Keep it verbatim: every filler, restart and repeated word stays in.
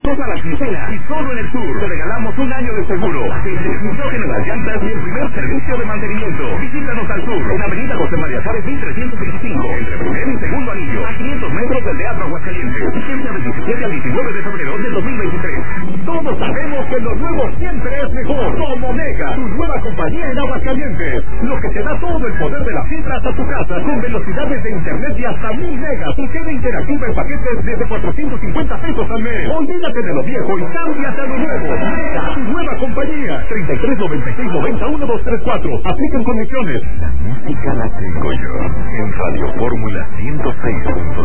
Toda la quincena y solo en el sur te regalamos un año de seguro, nitrógeno en las llantas y el primer servicio de mantenimiento. Visítanos al sur, en Avenida José María Suárez mil trescientos veinticinco, entre primer y segundo anillo, a quinientos metros del Teatro Aguascalientes. Vigencia del diecisiete al diecinueve de febrero del dos mil veintitrés. Todos sabemos que lo nuevo siempre es mejor. Como Mega, tu nueva compañía en Aguascalientes. Lo que te da todo el poder de la fibra hasta tu casa, con velocidades de internet de hasta mil megas. Y queda interactiva en paquetes desde cuatrocientos cincuenta pesos al mes. Olvídate de lo viejo y cámbiate a lo nuevo. Mega, tu nueva compañía. treinta y tres noventa y seis noventa uno dos tres cuatro. Aplican condiciones. La música la tengo yo en Radio Fórmula ciento seis punto